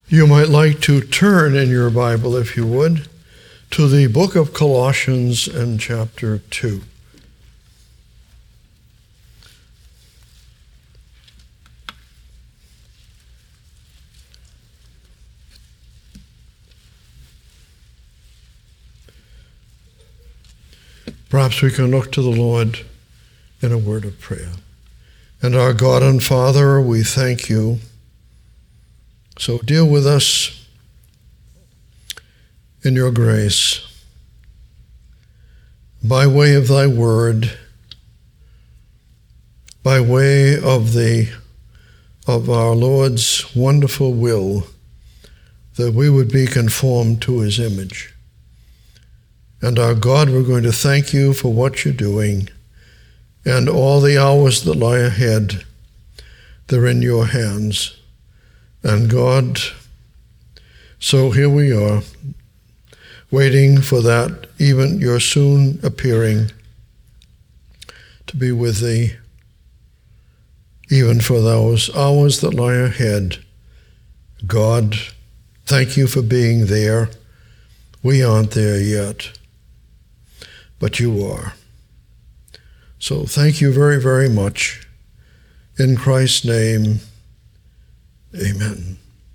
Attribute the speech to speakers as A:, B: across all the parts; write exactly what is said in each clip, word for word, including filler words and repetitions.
A: You might like to turn in your Bible, if you would, to the book of Colossians and chapter two. Perhaps we can look to the Lord in a word of prayer. And our God and Father, we thank you. So deal with us in your grace by way of thy word, by way of the of our Lord's wonderful will, that we would be conformed to his image. And our God, we're going to thank you for what you're doing, and all the hours that lie ahead, they're in your hands. And God, so here we are, waiting for that, even your soon appearing, to be with thee, even for those hours that lie ahead. God, thank you for being there. We aren't there yet, but you are. So thank you very, very much. In Christ's name, amen.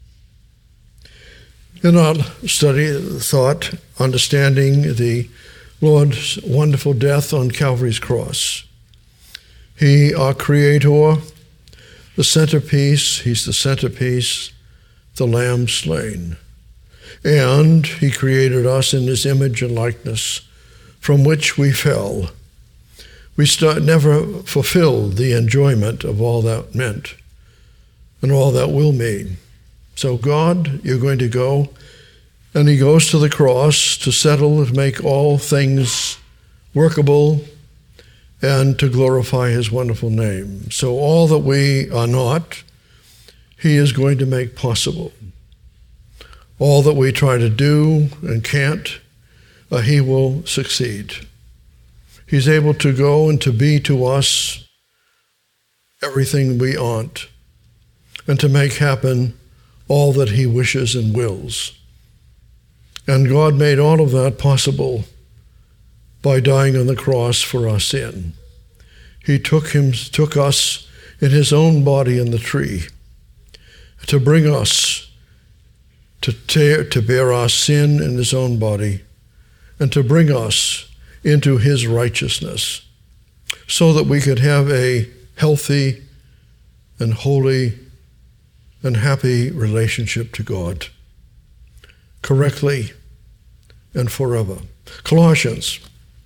A: In our study, thought, understanding the Lord's wonderful death on Calvary's cross. He, our Creator, the centerpiece, he's the centerpiece, the Lamb slain. And he created us in his image and likeness, from which we fell. We start, never fulfilled the enjoyment of all that meant and all that will mean. So God, you're going to go, and he goes to the cross to settle and make all things workable and to glorify his wonderful name. So all that we are not, he is going to make possible. All that we try to do and can't, uh, he will succeed. He's able to go and to be to us everything we aren't, and to make happen all that he wishes and wills. And God made all of that possible by dying on the cross for our sin. He took him, took us in his own body in the tree to bring us to tear, to bear our sin in his own body and to bring us into his righteousness so that we could have a healthy and holy and happy relationship to God, correctly and forever. Colossians.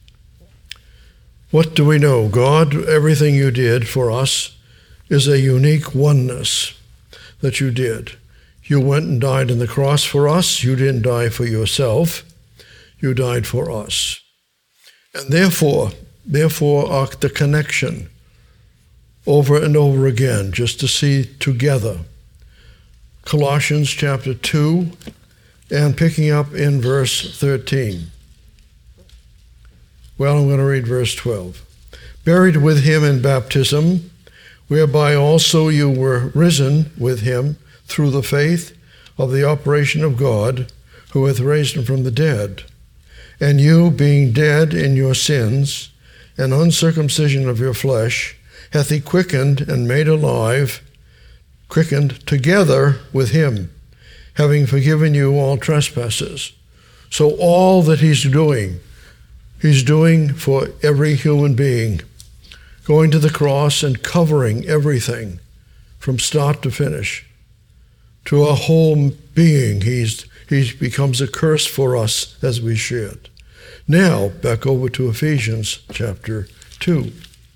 A: What do we know? God, everything you did for us is a unique oneness that you did. You went and died on the cross for us. You didn't die for yourself. You died for us. And therefore, therefore, our, the connection over and over again, just to see together. Colossians chapter two, and picking up in verse thirteen. Well, I'm going to read verse twelve. Buried with him in baptism, whereby also you were risen with him through the faith of the operation of God, who hath raised him from the dead. And you, being dead in your sins and uncircumcision of your flesh, hath he quickened and made alive, quickened together with him, having forgiven you all trespasses. So all that he's doing, he's doing for every human being, going to the cross and covering everything from start to finish. To a whole being, he's he becomes a curse for us as we should. Now, back over to Ephesians chapter two.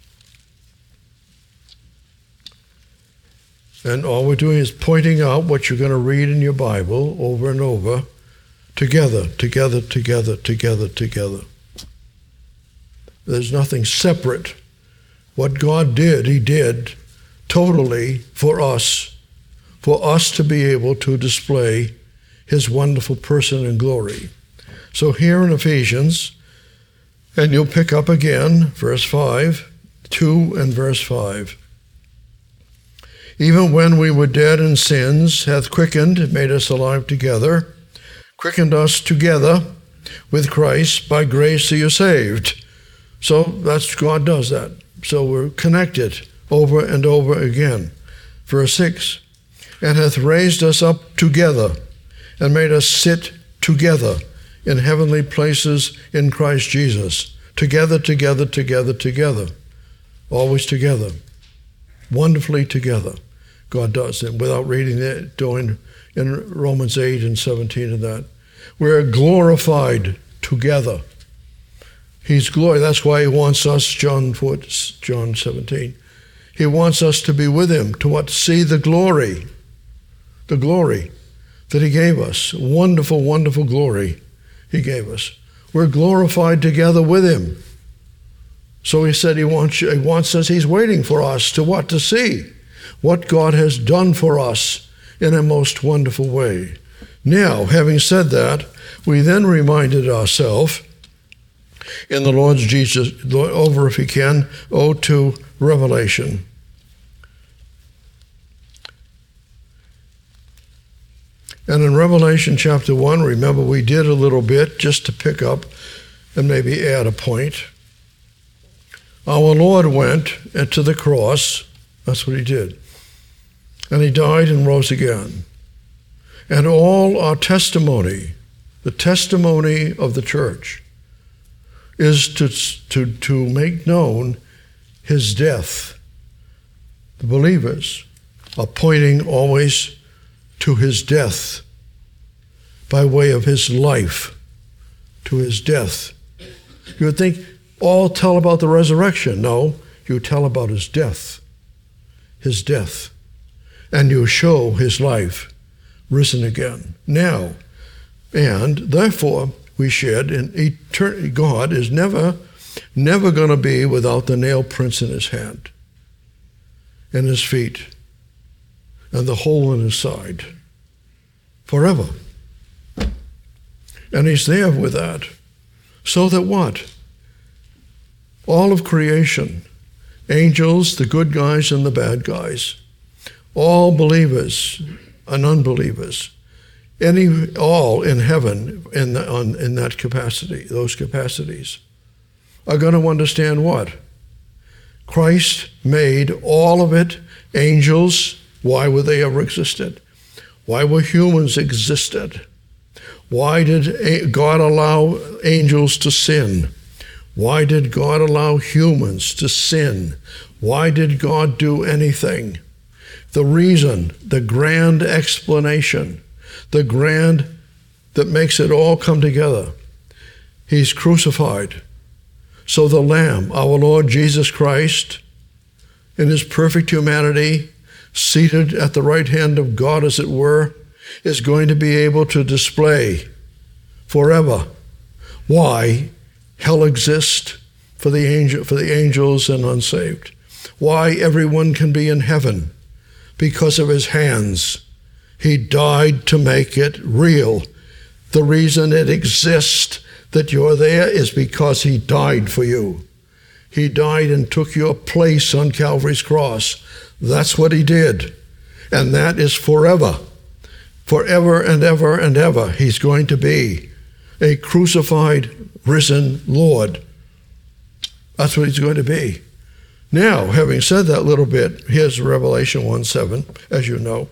A: And all we're doing is pointing out what you're going to read in your Bible over and over, together, together, together, together, together. There's nothing separate. What God did, he did totally for us, for us to be able to display his wonderful person and glory. So here in Ephesians, and you'll pick up again, verse five, two and verse five. even when we were dead in sins, hath quickened, made us alive together, quickened us together with Christ. By grace are you saved. So that's, God does that. So we're connected over and over again. Verse six, and hath raised us up together and made us sit together in heavenly places in Christ Jesus. Together, together, together, together. Always together. Wonderfully together. God does it without reading it, doing in Romans eight and seventeen and that. We're glorified together. He's glory. That's why he wants us, John four, John seventeen. He wants us to be with him, to what? See the glory. The glory that he gave us. Wonderful, wonderful glory he gave us. We're glorified together with him. So he said he wants, he wants us, he's waiting for us to what? To see what God has done for us in a most wonderful way. Now, having said that, we then reminded ourselves in the Lord Jesus, over if you can, oh, to Revelation. And in Revelation chapter one, remember we did a little bit just to pick up and maybe add a point. Our Lord went to the cross. That's what he did. And he died and rose again. And all our testimony, the testimony of the church, is to, to, to make known his death. The believers are pointing always to his death by way of his life, to his death. You would think all tell about the resurrection. No, you tell about his death, his death, and you show his life risen again. Now, and therefore we shed in eternity. God is never, never going to be without the nail prints in his hand, in his feet, and the hole in his side, forever. And he's there with that. So that what? All of creation, angels, the good guys and the bad guys, all believers and unbelievers, any, all in heaven in, the, on, in that capacity, those capacities, are going to understand what? Christ made all of it, angels. Why would they ever existed? Why were humans existed? Why did God allow angels to sin? Why did God allow humans to sin? Why did God do anything? The reason, the grand explanation, the grand that makes it all come together. He's crucified. So the Lamb, our Lord Jesus Christ, in his perfect humanity, seated at the right hand of God, as it were, is going to be able to display forever why hell exists for the angel, for the angels and unsaved. Why everyone can be in heaven because of his hands. He died to make it real. The reason it exists that you're there is because he died for you. He died and took your place on Calvary's cross. That's what he did. And that is forever. Forever and ever and ever, he's going to be a crucified, risen Lord. That's what he's going to be. Now, having said that little bit, here's Revelation one seven, as you know.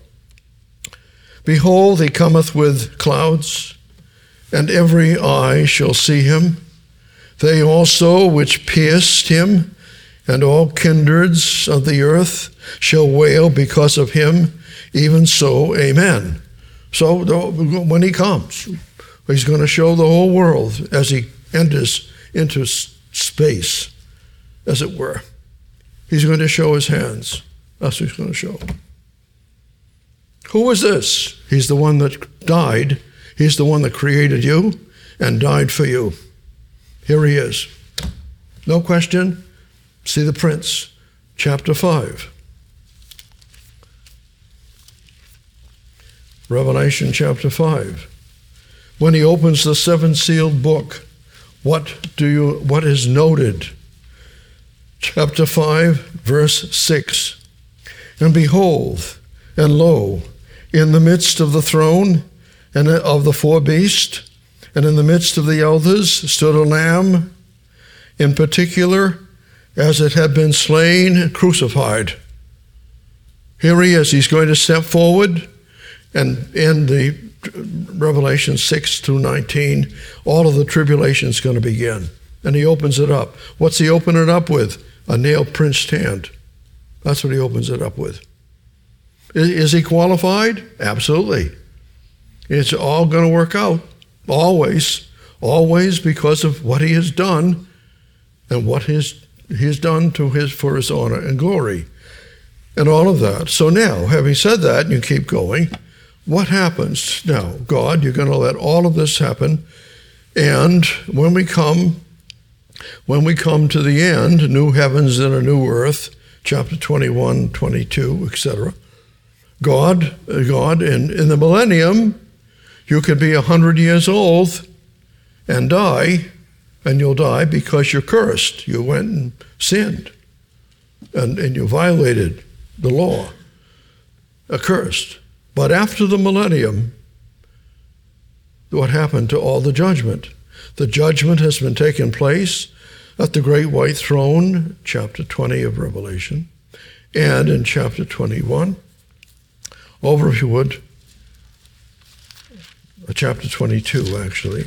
A: Behold, he cometh with clouds, and every eye shall see him. They also which pierced him, and all kindreds of the earth shall wail because of him. Even so, amen. So when he comes, he's going to show the whole world as he enters into space, as it were. He's going to show his hands. That's what he's going to show. Who is this? He's the one that died. He's the one that created you and died for you. Here he is. No question. See the prince. Chapter five. Revelation chapter five. When he opens the seven-sealed book, what do you? What is noted? Chapter five, verse six. And behold, and lo, in the midst of the throne and of the four beasts, and in the midst of the elders stood a lamb, in particular, as it had been slain, crucified. Here he is. He's going to step forward, and in the Revelation six through nineteen, all of the tribulation is going to begin. And he opens it up. What's he open it up with? A nail-pinched hand. That's what he opens it up with. Is, is he qualified? Absolutely. It's all going to work out. Always. Always because of what he has done and what his, he has done to his, for his honor and glory. And all of that. So now, having said that, and you keep going, what happens now? God, you're going to let all of this happen. And when we come, when we come to the end, new heavens and a new earth, chapter twenty-one, twenty-two, et cetera. God, God, in, in the millennium, you could be a hundred years old and die, and you'll die because you're cursed. You went and sinned, and, and you violated the law, accursed. But after the millennium, what happened to all the judgment? The judgment has been taken place at the great white throne, chapter twenty of Revelation, and in chapter twenty-one. Over, if you would, chapter twenty-two, actually.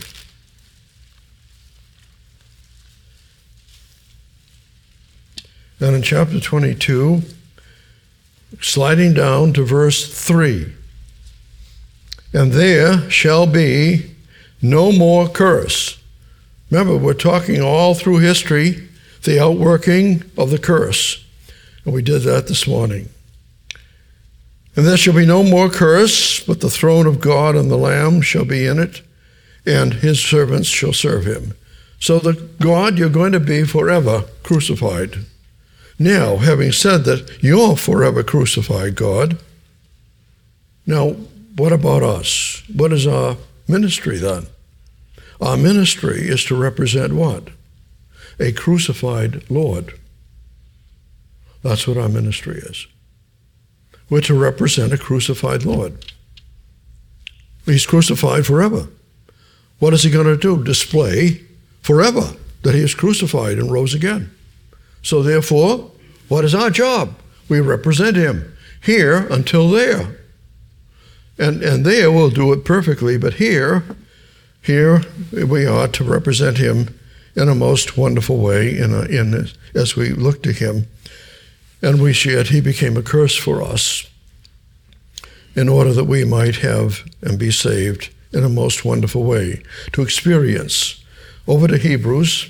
A: And in chapter twenty-two, sliding down to verse three, and there shall be no more curse. Remember, we're talking all through history, the outworking of the curse. And we did that this morning. And there shall be no more curse, but the throne of God and the Lamb shall be in it, and his servants shall serve him. So the God, you're going to be forever crucified. Now, having said that, you're forever crucified, God. Now, what about us? What is our ministry then? Our ministry is to represent what? A crucified Lord. That's what our ministry is. We're to represent a crucified Lord. He's crucified forever. What is he going to do? Display forever that he is crucified and rose again. So therefore, what is our job? We represent him here until there. And, and there we'll do it perfectly, but here, here we are to represent him in a most wonderful way in, a, in as we look to him. And we see it, he became a curse for us in order that we might have and be saved in a most wonderful way, to experience. Over to Hebrews,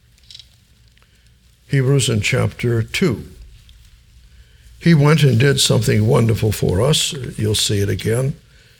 A: Hebrews in chapter two. He went and did something wonderful for us. You'll see it again.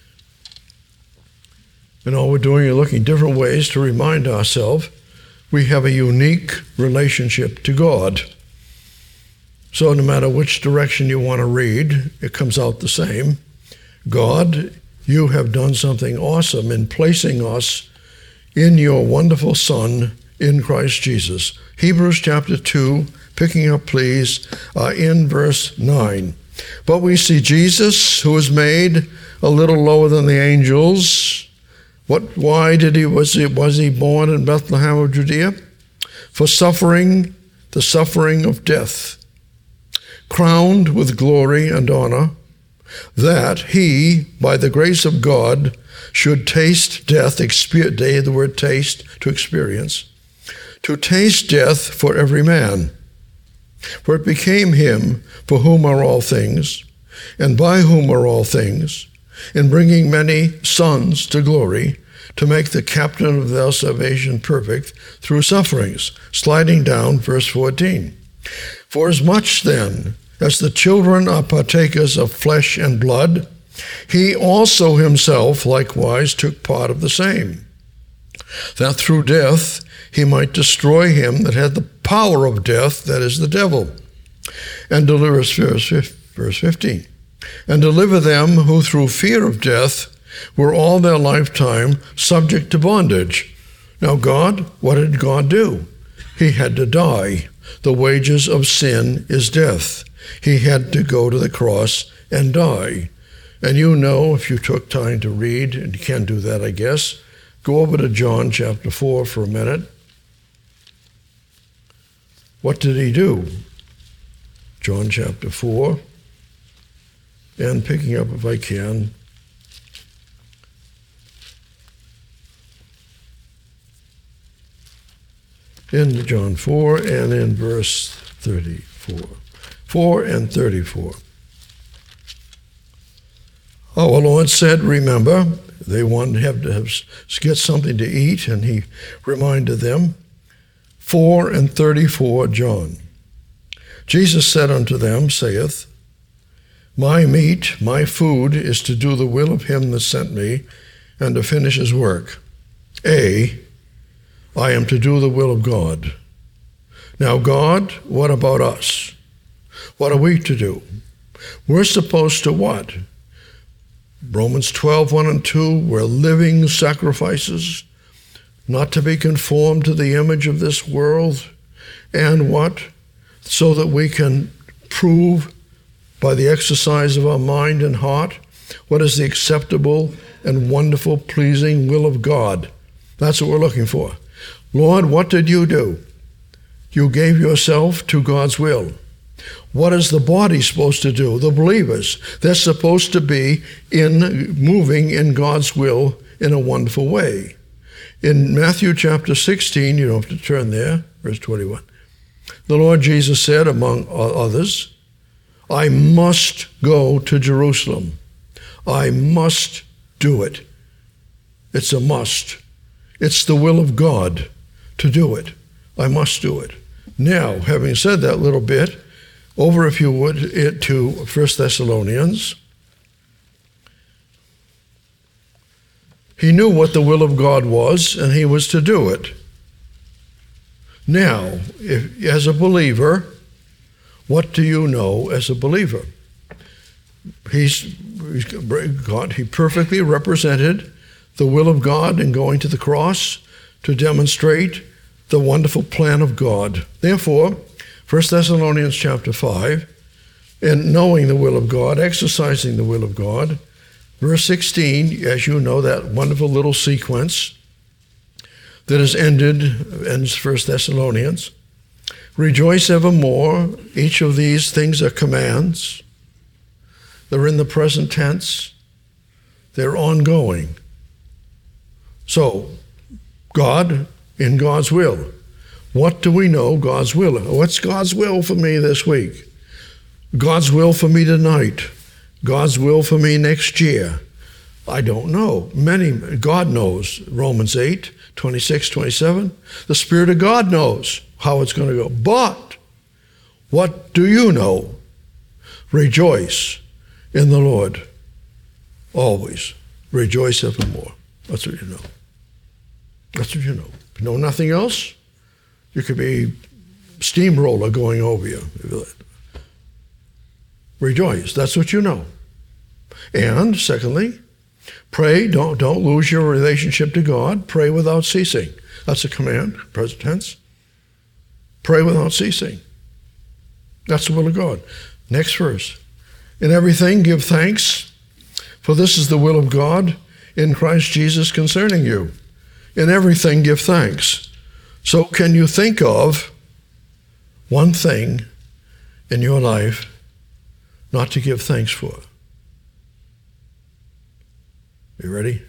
A: And all we're doing is looking different ways to remind ourselves we have a unique relationship to God. So no matter which direction you want to read, it comes out the same. God, you have done something awesome in placing us in your wonderful Son, in Christ Jesus. Hebrews chapter two, picking up, please, uh, in verse nine. But we see Jesus, who was made a little lower than the angels. What? Why did he was he was he born in Bethlehem of Judea? For suffering, the suffering of death, crowned with glory and honor, that he, by the grace of God, should taste death, experience, the word taste, to experience, to taste death for every man. For it became him for whom are all things, and by whom are all things, in bringing many sons to glory, to make the captain of their salvation perfect through sufferings. Sliding down, verse fourteen. For as much then as the children are partakers of flesh and blood, he also himself likewise took part of the same, that through death he might destroy him that had the power of death, that is the devil, and deliver us, verse fifteen, and deliver them who through fear of death were all their lifetime subject to bondage. Now God, what did God do? He had to die. The wages of sin is death. He had to go to the cross and die. And you know, if you took time to read, and you can do that, I guess, go over to John chapter four for a minute. What did he do? John chapter four, and picking up if I can, in John four and in verse thirty-four. four and thirty-four. Our Lord said, remember, they wanted to have to have, get something to eat, and he reminded them. four and thirty-four, John. Jesus said unto them, saith, my meat, my food, is to do the will of him that sent me, and to finish his work. A, I am to do the will of God. Now, God, what about us? What are we to do? We're supposed to what? Romans twelve, one and two, we're living sacrifices, not to be conformed to the image of this world, and what? So that we can prove by the exercise of our mind and heart what is the acceptable and wonderful, pleasing will of God. That's what we're looking for. Lord, what did you do? You gave yourself to God's will. What is the body supposed to do? The believers, they're supposed to be in moving in God's will in a wonderful way. In Matthew chapter sixteen, you don't have to turn there, verse twenty-one, the Lord Jesus said, among others, I must go to Jerusalem. I must do it. It's a must. It's the will of God to do it. I must do it. Now, having said that little bit, over, if you would, it to First Thessalonians. He knew what the will of God was, and he was to do it. Now, if, as a believer, what do you know as a believer? He's, he's God, he perfectly represented the will of God in going to the cross to demonstrate the wonderful plan of God. Therefore, First Thessalonians chapter five, in knowing the will of God, exercising the will of God, verse sixteen, as you know, that wonderful little sequence that is ended in First Thessalonians. Rejoice evermore. Each of these things are commands. They're in the present tense. They're ongoing. So, God, in God's will. What do we know God's will? What's God's will for me this week? God's will for me tonight? God's will for me next year? I don't know. Many, God knows. Romans eight, twenty-six, twenty-seven. The Spirit of God knows how it's going to go. But what do you know? Rejoice in the Lord. Always. Rejoice evermore. That's what you know. That's what you know. If you know nothing else, you could be steamroller going over you. Rejoice. That's what you know. And secondly, pray. Don't, don't lose your relationship to God. Pray without ceasing. That's a command, present tense. Pray without ceasing. That's the will of God. Next verse. In everything give thanks, for this is the will of God in Christ Jesus concerning you. In everything give thanks. So can you think of one thing in your life not to give thanks for? You ready?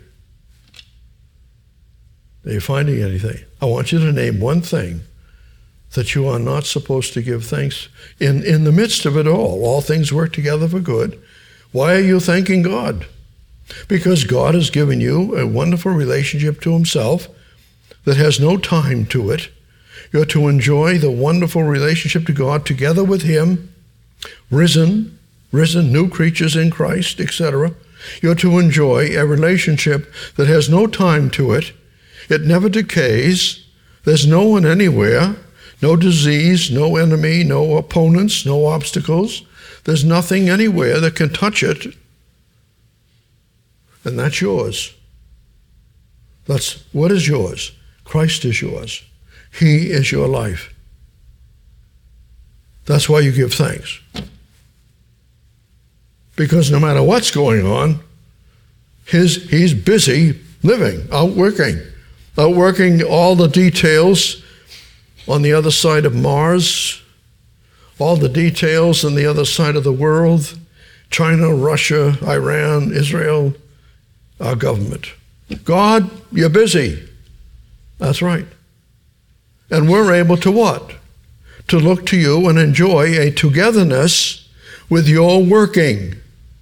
A: Are you finding anything? I want you to name one thing that you are not supposed to give thanks in, in the midst of it all. All things work together for good. Why are you thanking God? Because God has given you a wonderful relationship to himself that has no time to it. You're to enjoy the wonderful relationship to God together with him, risen, risen, new creatures in Christ, et cetera. You're to enjoy a relationship that has no time to it. It never decays. There's no one anywhere, no disease, no enemy, no opponents, no obstacles. There's nothing anywhere that can touch it. And that's yours. That's what is yours. Christ is yours. He is your life. That's why you give thanks. Because no matter what's going on, his, he's busy living, outworking, outworking all the details on the other side of Mars, all the details on the other side of the world, China, Russia, Iran, Israel, our government. God, you're busy. That's right. And we're able to what? To look to you and enjoy a togetherness with your working.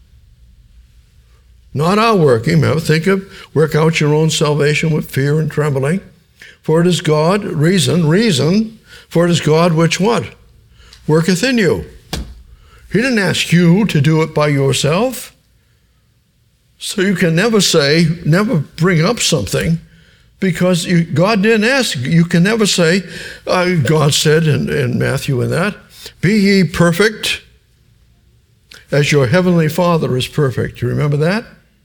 A: Not our working. Remember, think of, work out your own salvation with fear and trembling. For it is God, reason, reason, for it is God which what? Worketh in you. He didn't ask you to do it by yourself. So you can never say, never bring up something because you, God didn't ask. You can never say, uh, God said in, in Matthew and that, be ye perfect as your heavenly Father is perfect. You remember that?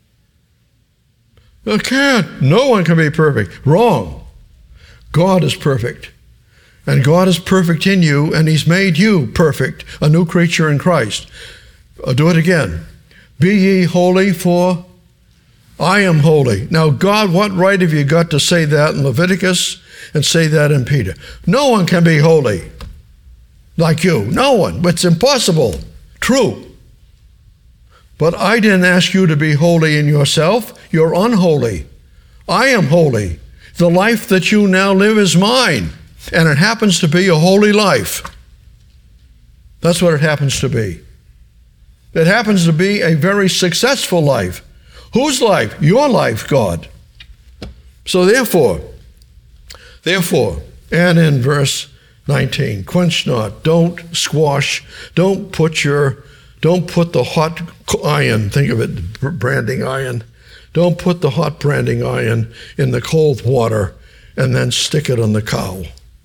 A: You can't. No one can be perfect. Wrong. God is perfect. And God is perfect in you, and he's made you perfect, a new creature in Christ. I'll do it again. Be ye holy, for I am holy. Now, God, what right have you got to say that in Leviticus and say that in Peter? No one can be holy like you. No one. It's impossible. True. But I didn't ask you to be holy in yourself. You're unholy. I am holy. The life that you now live is mine. And it happens to be a holy life. That's what it happens to be. It happens to be a very successful life. Whose life? Your life, God. So therefore, therefore, and in verse nineteen, quench not, don't squash, don't put your, don't put the hot iron, think of it, branding iron, don't put the hot branding iron in the cold water and then stick it on the cow.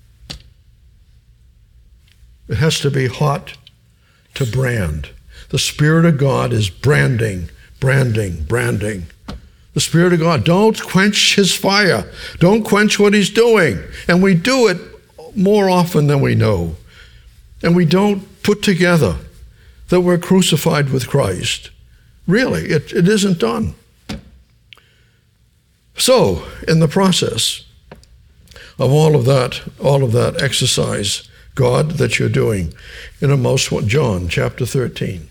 A: It has to be hot to brand. The Spirit of God is branding, branding, branding. The Spirit of God, don't quench his fire. Don't quench what he's doing. And we do it more often than we know. And we don't put together that we're crucified with Christ. Really, it, it isn't done. So, in the process of all of that, all of that exercise, God, that you're doing in a most, John chapter thirteen.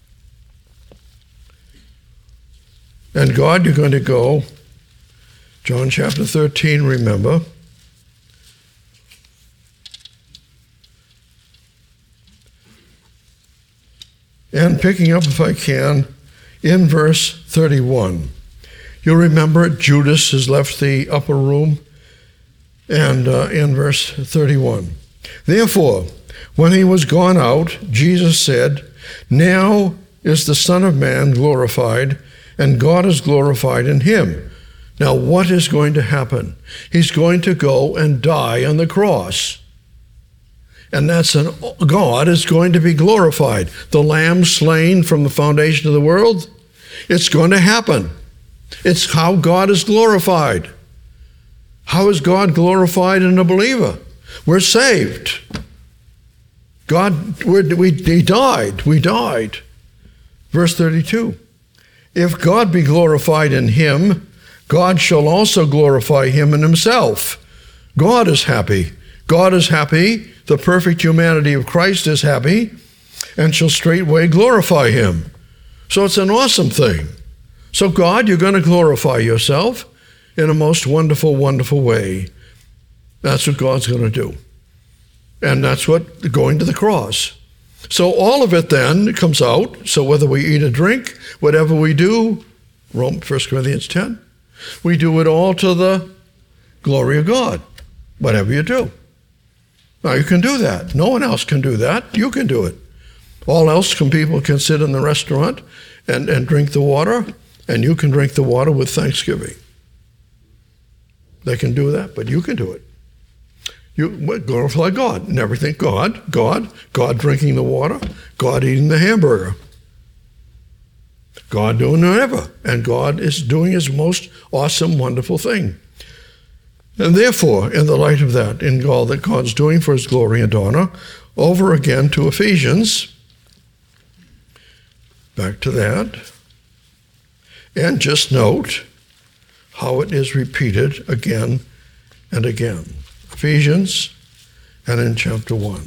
A: And God, you're going to go, John chapter thirteen, remember. And picking up, if I can, in verse thirty-one. You'll remember Judas has left the upper room, and uh, in verse thirty-one. Therefore, when he was gone out, Jesus said, now is the Son of Man glorified, and God is glorified in him. Now, what is going to happen? He's going to go and die on the cross. And that's an, God is going to be glorified. The Lamb slain from the foundation of the world, it's going to happen. It's how God is glorified. How is God glorified in a believer? We're saved. God, we're, we, he died. We died. Verse thirty-two. If God be glorified in him, God shall also glorify him in himself. God is happy. God is happy. The perfect humanity of Christ is happy and shall straightway glorify him. So it's an awesome thing. So God, you're going to glorify yourself in a most wonderful, wonderful way. That's what God's going to do. And that's what going to the cross. So all of it then comes out. So whether we eat or drink, whatever we do, First Corinthians ten, we do it all to the glory of God, whatever you do. Now you can do that. No one else can do that. You can do it. All else can people can sit in the restaurant and, and drink the water, and you can drink the water with thanksgiving. They can do that, but you can do it. You glorify God. Never think God, God, God drinking the water, God eating the hamburger, God doing whatever, and God is doing his most awesome, wonderful thing. And therefore, in the light of that, in all that God's doing for his glory and honor, over again to Ephesians, Back to that. And just note how it is repeated again and again. Ephesians and in chapter one.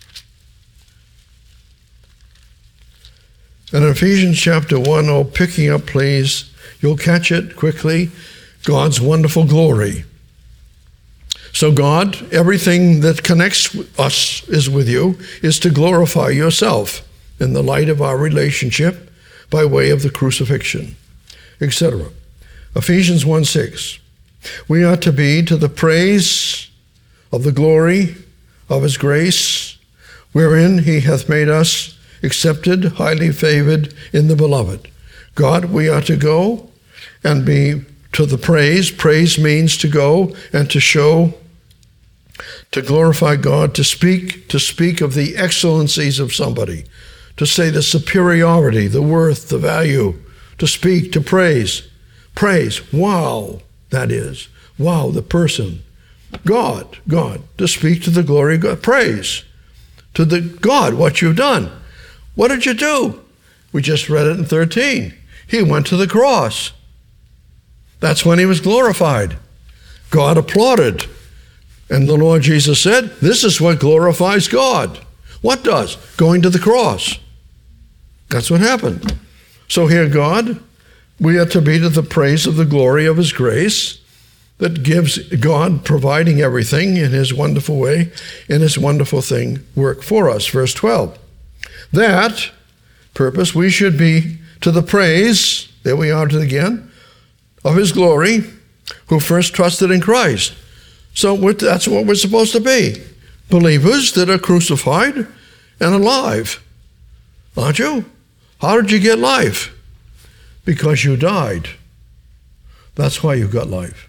A: And in Ephesians chapter one, oh, picking up, please, you'll catch it quickly, God's wonderful glory. So God, everything that connects us is with you, is to glorify yourself in the light of our relationship by way of the crucifixion, et cetera. Ephesians one six, we are to be to the praise of the glory of his grace, wherein he hath made us accepted, highly favored in the beloved. God, we are to go and be to the praise. Praise means to go and to show, to glorify God, to speak, to speak of the excellencies of somebody, to say the superiority, the worth, the value, to speak, to praise. Praise, wow, that is. Wow, the person. God, God, to speak to the glory of God. Praise to the God, what you've done. What did you do? We just read it in thirteen. He went to the cross. That's when he was glorified. God applauded. And the Lord Jesus said, this is what glorifies God. What does? Going to the cross. That's what happened. So here, God, we are to be to the praise of the glory of his grace that gives God providing everything in his wonderful way, in his wonderful thing, work for us. Verse twelve. That purpose we should be to the praise, there we are again, of his glory, who first trusted in Christ. So that's what we're supposed to be. Believers that are crucified and alive. Aren't you? How did you get life? Because you died. That's why you got life.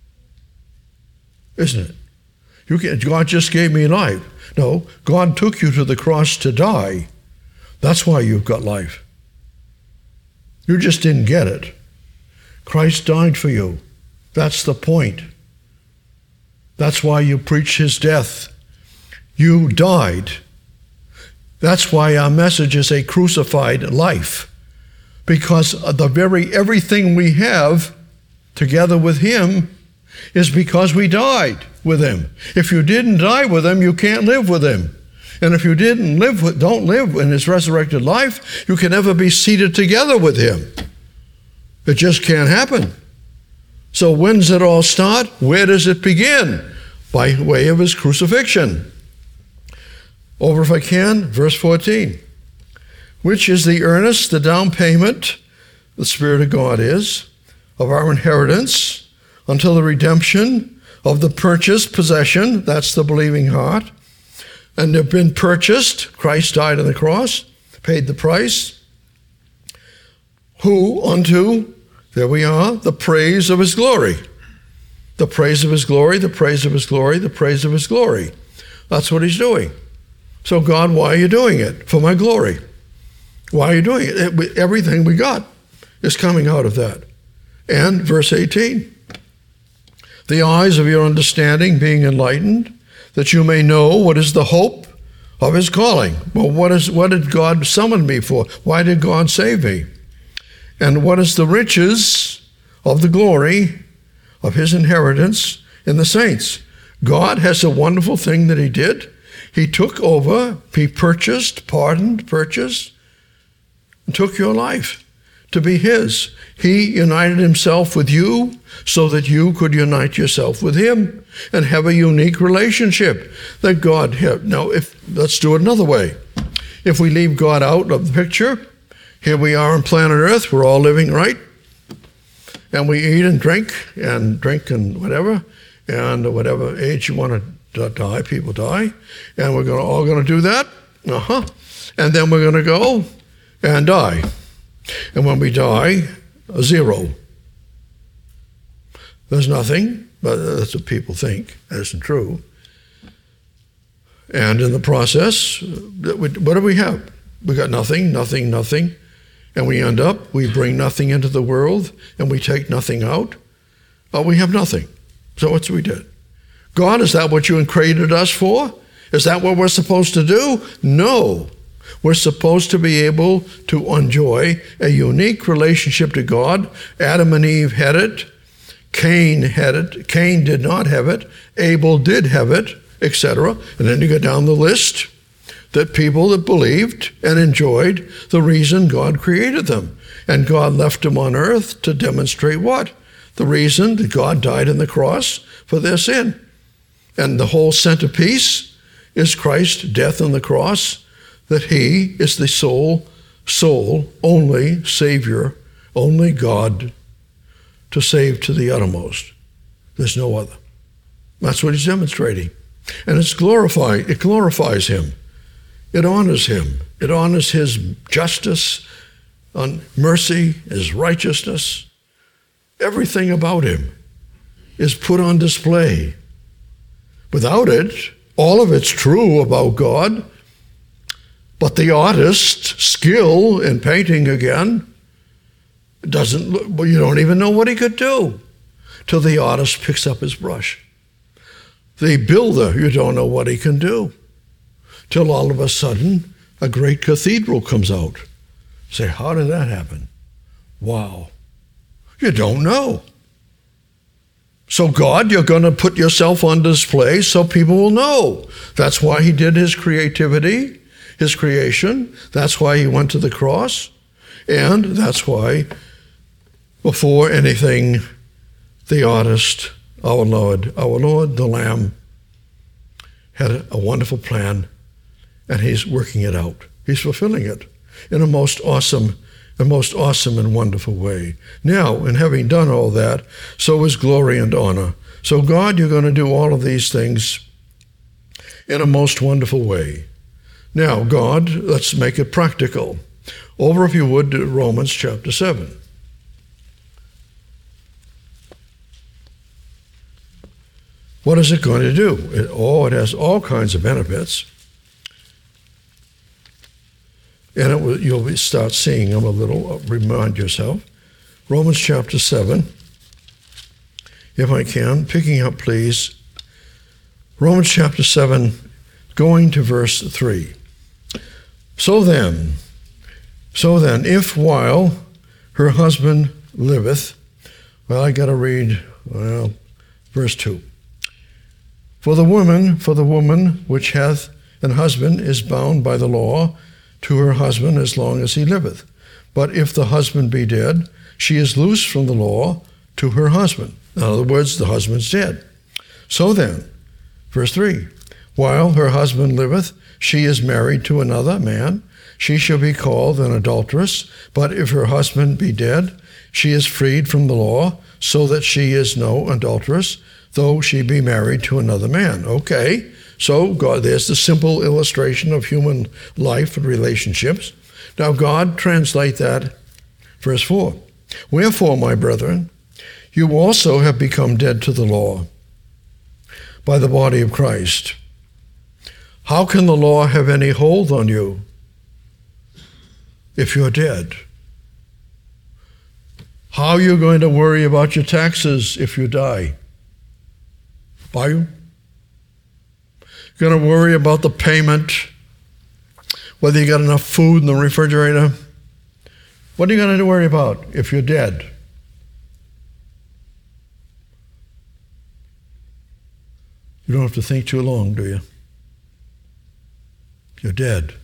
A: Isn't it? You can, God just gave me life. No, God took you to the cross to die. That's why you've got life. You just didn't get it. Christ died for you. That's the point. That's why you preach his death. You died. That's why our message is a crucified life. Because the very everything we have together with him is because we died with him. If you didn't die with him, you can't live with him. And if you didn't live with, don't live in his resurrected life, you can never be seated together with him. It just can't happen. So when does it all start? Where does it begin? By way of his crucifixion. Over, if I can, verse fourteen. Which is the earnest, the down payment, the Spirit of God is, of our inheritance, until the redemption of the purchased possession, that's the believing heart. And they've been purchased. Christ died on the cross, paid the price. Who unto, there we are, the praise of his glory. The praise of his glory, the praise of his glory, the praise of his glory. That's what he's doing. So God, why are you doing it? For my glory. Why are you doing it? Everything we got is coming out of that. And verse eighteen. The eyes of your understanding being enlightened, that you may know what is the hope of his calling. Well, what is what did God summon me for? Why did God save me? And what is the riches of the glory of his inheritance in the saints? God has a wonderful thing that he did. He took over, he purchased, pardoned, purchased, and took your life to be his. He united himself with you so that you could unite yourself with him and have a unique relationship that God had. Now, if let's do it another way. If we leave God out of the picture, here we are on planet Earth, we're all living right, and we eat and drink and drink and whatever, and whatever age you want to die, people die, and we're gonna, all going to do that, uh-huh, and then we're going to go and die. And when we die, a zero. There's nothing, but that's what people think. That isn't true. And in the process, what do we have? We got nothing, nothing, nothing. And we end up, we bring nothing into the world, and we take nothing out. Oh, we have nothing. So what's we did? God, is that what you created us for? Is that what we're supposed to do? No. We're supposed to be able to enjoy a unique relationship to God. Adam and Eve had it. Cain had it. Cain did not have it. Abel did have it, et cetera. And then you go down the list that people that believed and enjoyed the reason God created them. And God left them on earth to demonstrate what? The reason that God died on the cross for their sin. And the whole centerpiece is Christ's death on the cross, that he is the sole, sole, only Savior, only God to save to the uttermost. There's no other. That's what he's demonstrating. And it's glorifying, it glorifies him. It honors him. It honors his justice, on mercy, his righteousness. Everything about him is put on display. Without it, all of it's true about God, but the artist's skill in painting again doesn't look, well, you don't even know what he could do till the artist picks up his brush. The builder, you don't know what he can do till all of a sudden a great cathedral comes out. Say, how did that happen? Wow. You don't know. So God, you're going to put yourself on display so people will know. That's why he did his creativity, his creation. That's why he went to the cross. And that's why before anything, the artist, our Lord, our Lord, the Lamb, had a, a wonderful plan, and he's working it out. He's fulfilling it in a most awesome, a most awesome and wonderful way. Now, in having done all that, so is glory and honor. So God, you're going to do all of these things in a most wonderful way. Now, God, let's make it practical. Over, if you would, to Romans chapter seven. What is it going to do? It, oh, it has all kinds of benefits. And it will, you'll start seeing them a little. Remind yourself. Romans chapter seven, if I can, picking up, please. Romans chapter seven, going to verse three. So then, so then, if while her husband liveth, well, I got to read, well, verse two. For the woman, for the woman which hath an husband is bound by the law to her husband as long as he liveth. But if the husband be dead, she is loosed from the law to her husband. In other words, the husband's dead. So then, verse three, while her husband liveth, she is married to another man. She shall be called an adulteress. But if her husband be dead, she is freed from the law, so that she is no adulteress, though she be married to another man. Okay. So God, there's the simple illustration of human life and relationships. Now God, translate that, verse four. Wherefore, my brethren, you also have become dead to the law by the body of Christ. How can the law have any hold on you if you're dead? How are you going to worry about your taxes if you die? Are you? Going to worry about the payment, whether you got enough food in the refrigerator? What are you going to worry about if you're dead? You don't have to think too long, do you? You're dead.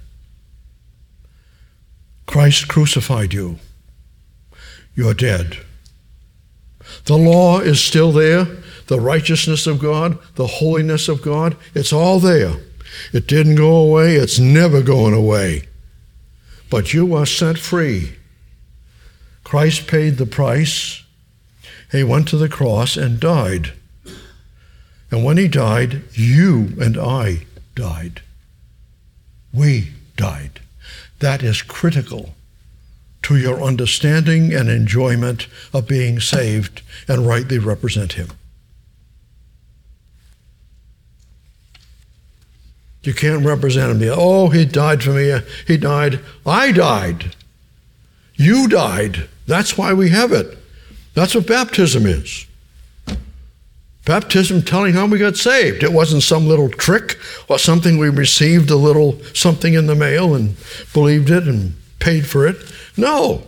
A: Christ crucified you. You're dead. The law is still there. The righteousness of God, the holiness of God, it's all there. It didn't go away. It's never going away. But you are set free. Christ paid the price. He went to the cross and died. And when he died, you and I died. We died. That is critical to your understanding and enjoyment of being saved and rightly represent him. You can't represent him. Oh, he died for me. He died. I died. You died. That's why we have it. That's what baptism is. Baptism telling how we got saved. It wasn't some little trick or something we received a little something in the mail and believed it and paid for it. No.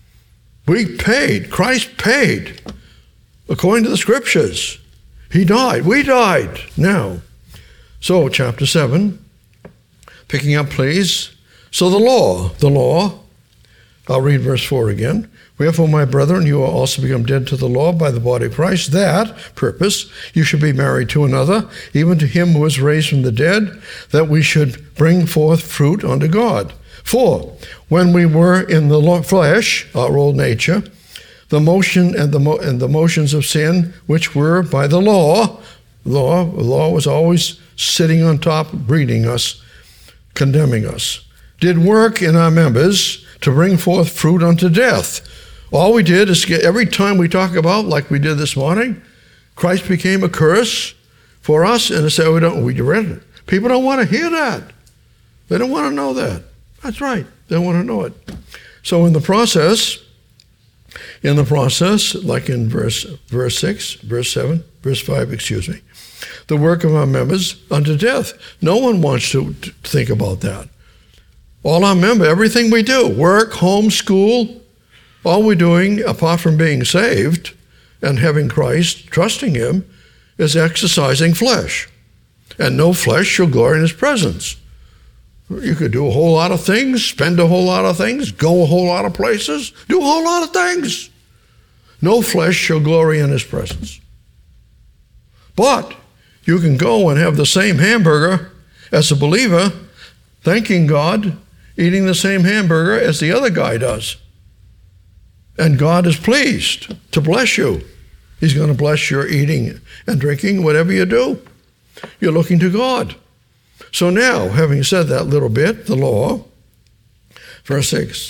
A: We paid. Christ paid according to the Scriptures. He died. We died now. So, chapter seven, picking up, please. So the law, the law, I'll read verse four again. Wherefore, my brethren, you are also become dead to the law by the body of Christ, that, purpose, you should be married to another, even to him who was raised from the dead, that we should bring forth fruit unto God. For, when we were in the flesh, our old nature, the motion and the mo- and the motions of sin, which were by the law, law, the law was always sitting on top, breeding us, condemning us, did work in our members to bring forth fruit unto death. All we did is get, every time we talk about, like we did this morning, Christ became a curse for us, and say we don't. We read it. People don't want to hear that. They don't want to know that. That's right. They don't want to know it. So in the process, in the process, like in verse verse six, verse seven, verse five, excuse me, the work of our members unto death. No one wants to, to think about that. All our members, everything we do, work, home, school, all we're doing, apart from being saved and having Christ, trusting him, is exercising flesh. And no flesh shall glory in his presence. You could do a whole lot of things, spend a whole lot of things, go a whole lot of places, do a whole lot of things. No flesh shall glory in his presence. But you can go and have the same hamburger as a believer, thanking God, eating the same hamburger as the other guy does. And God is pleased to bless you. He's going to bless your eating and drinking, whatever you do. You're looking to God. So now, having said that little bit, the law, verse six.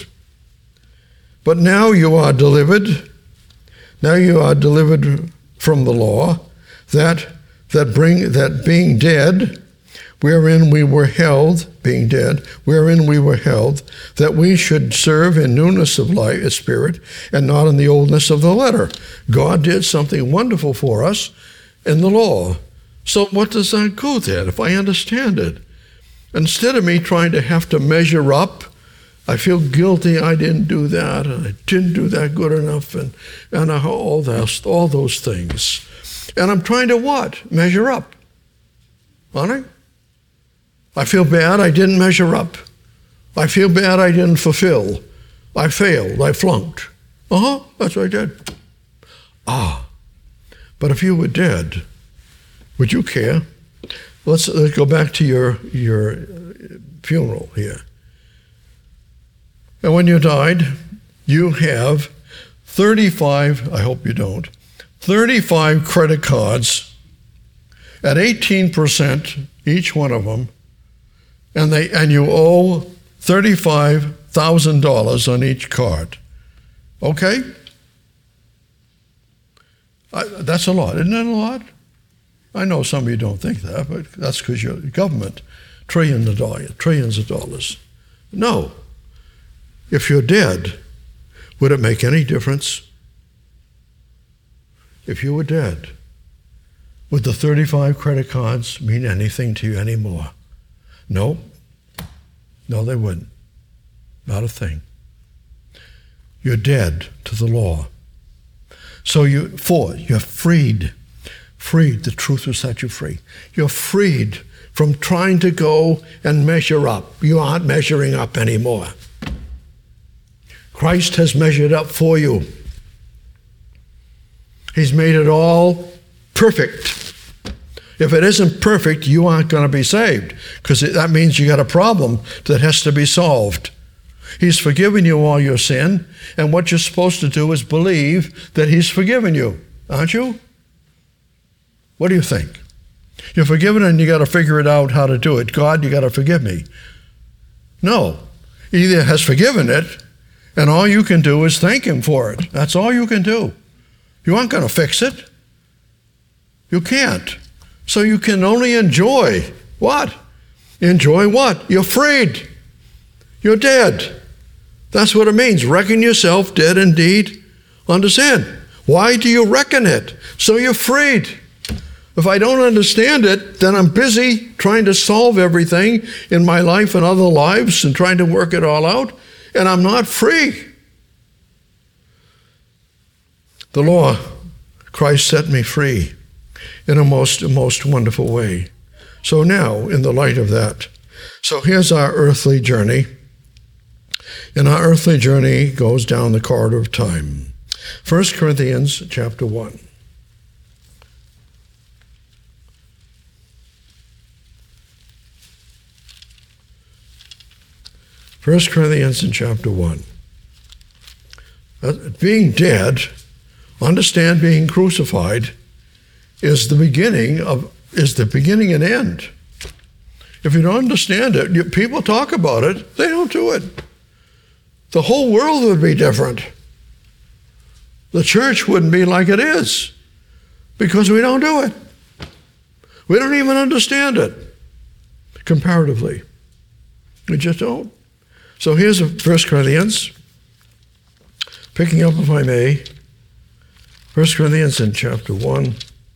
A: But now you are delivered, now you are delivered from the law, that that bring that being dead, wherein we were held, being dead, wherein we were held, that we should serve in newness of life, spirit, and not in the oldness of the letter. God did something wonderful for us in the law. So what does that go then, if I understand it? Instead of me trying to have to measure up, I feel guilty, I didn't do that, and I didn't do that good enough, and, and I, all, those, all those things. And I'm trying to what? Measure up. Aren't I? I feel bad I didn't measure up. I feel bad I didn't fulfill. I failed, I flunked. Uh-huh, that's what I did. Ah, but if you were dead, would you care? Let's, let's go back to your, your funeral here. And when you died, you have thirty-five, I hope you don't, thirty-five credit cards at eighteen percent each one of them, and they and you owe thirty-five thousand dollars on each card. Okay? I, that's a lot. Isn't that a lot? I know some of you don't think that, but that's because you're government. Trillions of dollars. Trillions of dollars. No. If you're dead, would it make any difference? If you were dead, would the thirty-five credit cards mean anything to you anymore? No. No, they wouldn't. Not a thing. You're dead to the law. So you, four, you're freed. Freed. The truth will set you free. You're freed from trying to go and measure up. You aren't measuring up anymore. Christ has measured up for you. He's made it all perfect. If it isn't perfect, you aren't going to be saved, because that means you got a problem that has to be solved. He's forgiven you all your sin, and what you're supposed to do is believe that he's forgiven you, aren't you? What do you think? You're forgiven and you got to figure it out how to do it. God, you got to forgive me. No. He either has forgiven it, and all you can do is thank him for it. That's all you can do. You aren't going to fix it. You can't. So you can only enjoy what? Enjoy what? You're freed. You're dead. That's what it means. Reckon yourself dead indeed unto sin. Why do you reckon it? So you're freed. If I don't understand it, then I'm busy trying to solve everything in my life and other lives and trying to work it all out, and I'm not free. The law, Christ set me free in a most, a most wonderful way. So now, in the light of that, so here's our earthly journey. And our earthly journey goes down the corridor of time. First Corinthians chapter one. First Corinthians in chapter one. Uh, being dead, understand being crucified, is the beginning of is the beginning and end. If you don't understand it, you, people talk about it, they don't do it. The whole world would be different. The church wouldn't be like it is because we don't do it. We don't even understand it comparatively. We just don't. So here's First Corinthians, picking up, if I may, First Corinthians in chapter one.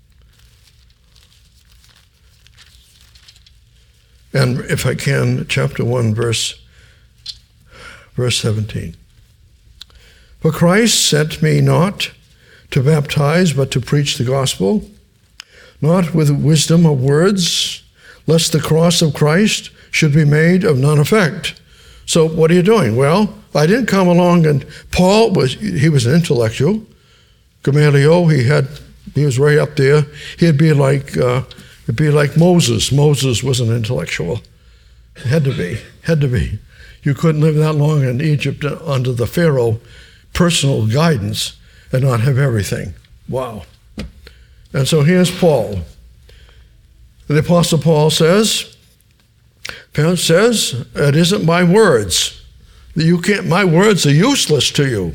A: And if I can, chapter one, verse, verse seventeen. For Christ sent me not to baptize, but to preach the gospel, not with wisdom of words, lest the cross of Christ should be made of none effect. So what are you doing? Well, I didn't come along and Paul was, he was an intellectual. Gamaliel, he had, he was right up there. He'd be like, uh, it'd be like Moses. Moses was an intellectual. It had to be, had to be. You couldn't live that long in Egypt under the Pharaoh personal guidance and not have everything. Wow. And so here's Paul. The Apostle Paul says, Paul says, it isn't my words. You can't, my words are useless to you.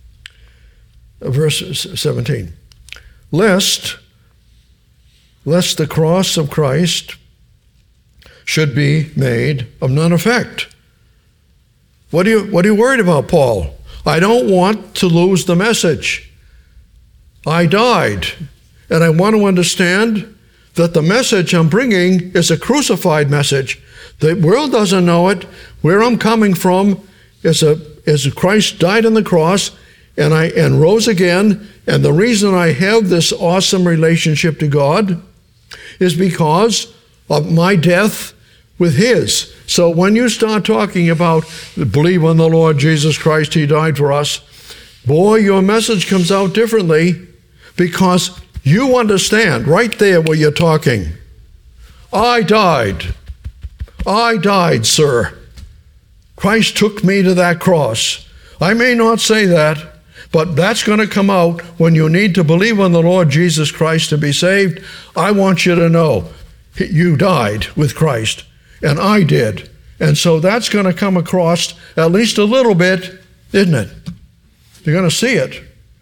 A: Verse seventeen. Lest, lest the cross of Christ should be made of none effect. What are you, what are you worried about, Paul? I don't want to lose the message. I died, and I want to understand that the message I'm bringing is a crucified message. The world doesn't know it. Where I'm coming from is a is Christ died on the cross and I and rose again. And the reason I have this awesome relationship to God is because of my death with his. So when you start talking about believe on the Lord Jesus Christ, he died for us, boy, your message comes out differently because you understand right there where you're talking. I died. I died, sir. Christ took me to that cross. I may not say that, but that's going to come out when you need to believe on the Lord Jesus Christ to be saved. I want you to know you died with Christ, and I did. And so that's going to come across at least a little bit, isn't it? You're going to see it.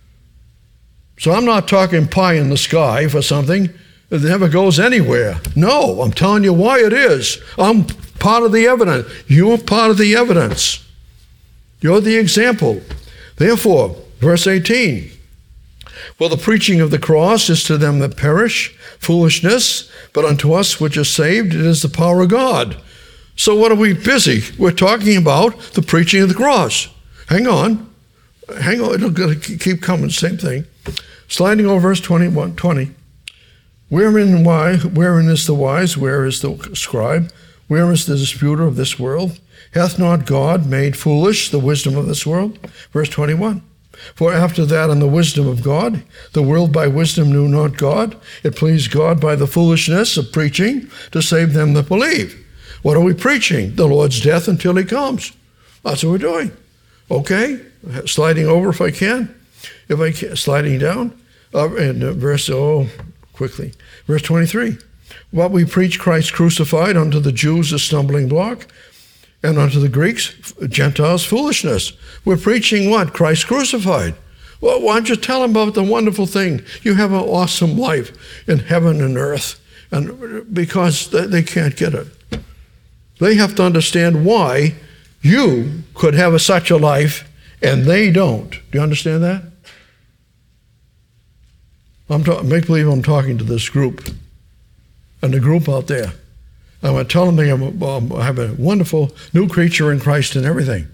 A: So I'm not talking pie in the sky for something that never goes anywhere. No, I'm telling you why it is. I'm part of the evidence. You're part of the evidence. You're the example. Therefore, verse eighteen, well, the preaching of the cross is to them that perish, foolishness, but unto us which are saved, it is the power of God. So what are we busy? We're talking about the preaching of the cross. Hang on. Hang on. It'll keep coming, same thing. Sliding over verse twenty-one, twenty. Wherein, why, wherein is the wise? Where is the scribe? Where is the disputer of this world? Hath not God made foolish the wisdom of this world? Verse twenty-one. For after that in the wisdom of God, the world by wisdom knew not God. It pleased God by the foolishness of preaching to save them that believe. What are we preaching? The Lord's death until he comes. That's what we're doing. Okay, sliding over if I can. If I can, sliding down. Uh, and uh, verse, oh, quickly. Verse twenty-three. What we preach Christ crucified, unto the Jews a stumbling block, and unto the Greeks, Gentiles, foolishness. We're preaching what? Christ crucified. Well, why don't you tell them about the wonderful thing? You have an awesome life in heaven and earth, and because they can't get it. They have to understand why you could have a, such a life and they don't. Do you understand that? I'm ta- make believe I'm talking to this group. and the group out there. I'm going to tell them I'm, um, I have a wonderful new creature in Christ and everything.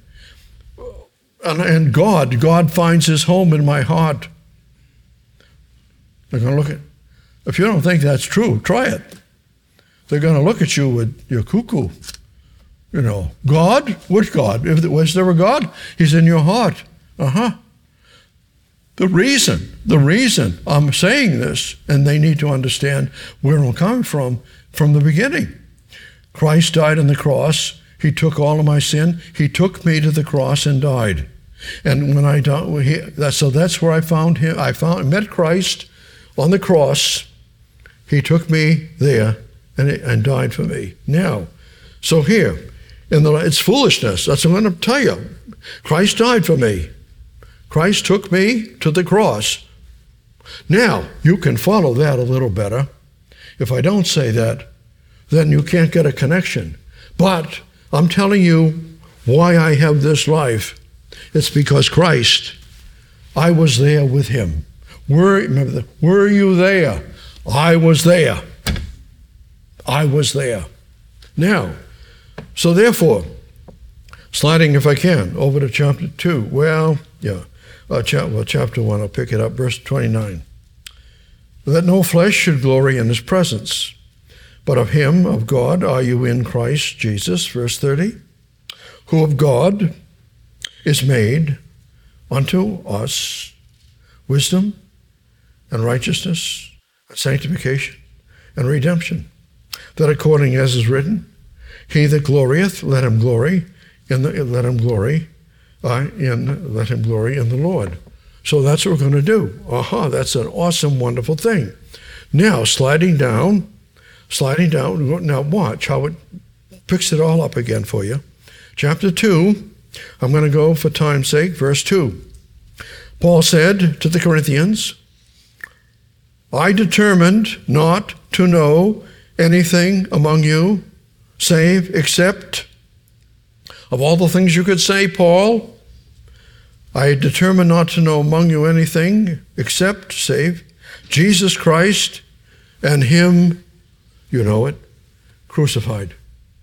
A: And, and God, God finds his home in my heart. They're going to look at, if you don't think that's true, try it. They're going to look at you with your cuckoo. You know, God? Which God? If was there a God? He's in your heart. Uh-huh. The reason, the reason I'm saying this, and they need to understand where I'm coming from, from the beginning. Christ died on the cross. He took all of my sin. He took me to the cross and died. And when I died, he, that, so that's where I found him. I found met Christ on the cross. He took me there and, and died for me. Now, so here, in the, it's foolishness. That's what I'm going to tell you. Christ died for me. Christ took me to the cross. Now, you can follow that a little better. If I don't say that, then you can't get a connection. But I'm telling you why I have this life. It's because Christ, I was there with him. Were, remember the, were you there? I was there. I was there. Now, so therefore, sliding if I can, over to chapter two. Well, yeah, uh, cha- well, chapter one, I'll pick it up, verse twenty-nine. That no flesh should glory in his presence, but of him, of God, are you in Christ Jesus, verse thirty, who of God is made unto us wisdom and righteousness and sanctification and redemption, that according as is written, he that glorieth, let him glory in the let him glory uh, in let him glory in the Lord. So that's what we're going to do. Aha, that's an awesome, wonderful thing. Now, sliding down, sliding down. Now watch how it picks it all up again for you. Chapter two. I'm going to go for time's sake. Verse two. Paul said to the Corinthians, I determined not to know anything among you, save except of all the things you could say, Paul, I determined not to know among you anything except, save, Jesus Christ and him, you know it, crucified.